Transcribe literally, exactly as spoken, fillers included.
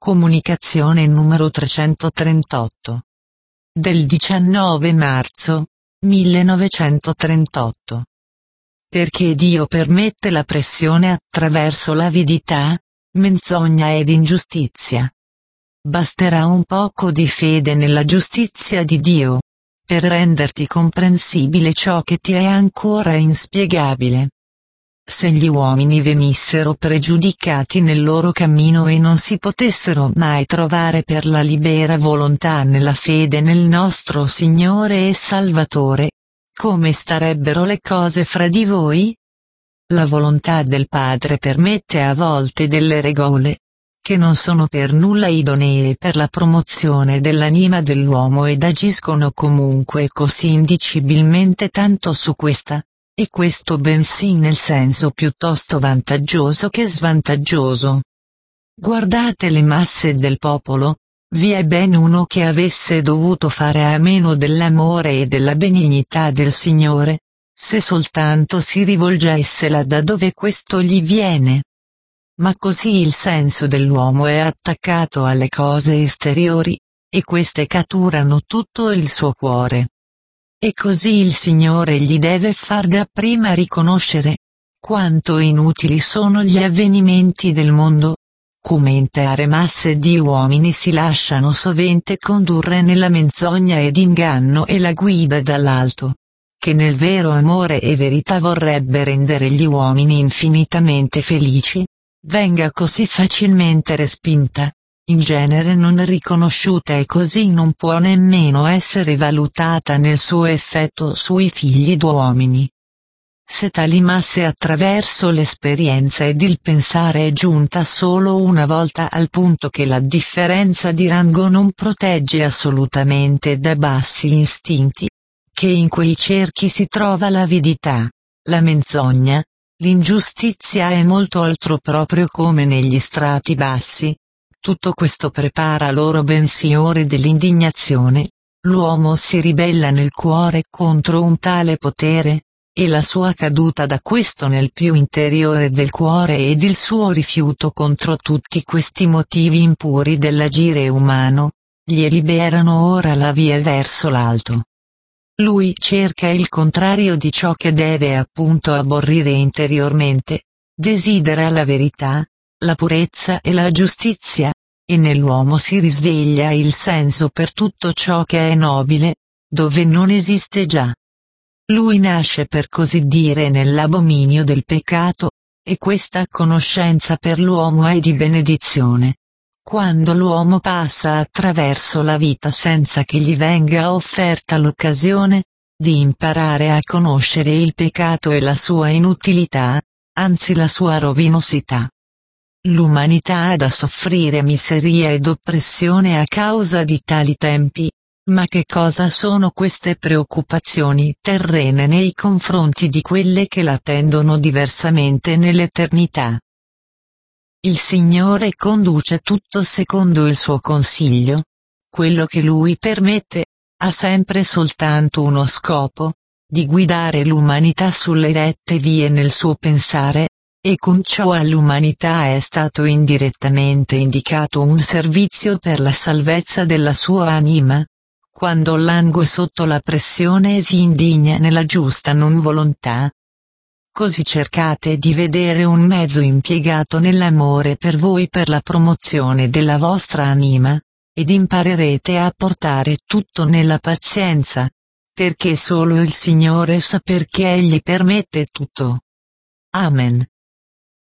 Comunicazione numero trecentotrentotto. Del diciannove marzo millenovecentotrentotto. Perché Dio permette la pressione attraverso l'avidità, menzogna ed ingiustizia. Basterà un poco di fede nella giustizia di Dio per renderti comprensibile ciò che ti è ancora inspiegabile. Se gli uomini venissero pregiudicati nel loro cammino e non si potessero mai trovare per la libera volontà nella fede nel nostro Signore e Salvatore, come starebbero le cose fra di voi? La volontà del Padre permette a volte delle regole, che non sono per nulla idonee per la promozione dell'anima dell'uomo ed agiscono comunque così indicibilmente tanto su questa, e questo bensì nel senso piuttosto vantaggioso che svantaggioso. Guardate le masse del popolo, vi è ben uno che avesse dovuto fare a meno dell'amore e della benignità del Signore, se soltanto si rivolgesse là da dove questo gli viene. Ma così il senso dell'uomo è attaccato alle cose esteriori, e queste catturano tutto il suo cuore. E così il Signore gli deve far dapprima riconoscere quanto inutili sono gli avvenimenti del mondo, come intere masse di uomini si lasciano sovente condurre nella menzogna ed inganno e la guida dall'alto, che nel vero amore e verità vorrebbe rendere gli uomini infinitamente felici, venga così facilmente respinta, in genere non riconosciuta e così non può nemmeno essere valutata nel suo effetto sui figli d'uomini. Se tali masse attraverso l'esperienza ed il pensare è giunta solo una volta al punto che la differenza di rango non protegge assolutamente da bassi istinti, che in quei cerchi si trova l'avidità, la menzogna, l'ingiustizia e molto altro proprio come negli strati bassi, tutto questo prepara loro bensì ore dell'indignazione, l'uomo si ribella nel cuore contro un tale potere, e la sua caduta da questo nel più interiore del cuore ed il suo rifiuto contro tutti questi motivi impuri dell'agire umano, gli liberano ora la via verso l'alto. Lui cerca il contrario di ciò che deve appunto aborrire interiormente, desidera la verità, la purezza e la giustizia, e nell'uomo si risveglia il senso per tutto ciò che è nobile, dove non esiste già. Lui nasce per così dire nell'abominio del peccato, e questa conoscenza per l'uomo è di benedizione. Quando l'uomo passa attraverso la vita senza che gli venga offerta l'occasione di imparare a conoscere il peccato e la sua inutilità, anzi la sua rovinosità. L'umanità ha da soffrire miseria ed oppressione a causa di tali tempi, ma che cosa sono queste preoccupazioni terrene nei confronti di quelle che l'attendono diversamente nell'eternità? Il Signore conduce tutto secondo il suo consiglio. Quello che Lui permette, ha sempre soltanto uno scopo, di guidare l'umanità sulle rette vie nel suo pensare, e con ciò all'umanità è stato indirettamente indicato un servizio per la salvezza della sua anima. Quando langue sotto la pressione e si indigna nella giusta non volontà. Così cercate di vedere un mezzo impiegato nell'amore per voi per la promozione della vostra anima, ed imparerete a portare tutto nella pazienza, perché solo il Signore sa perché Egli permette tutto. Amen.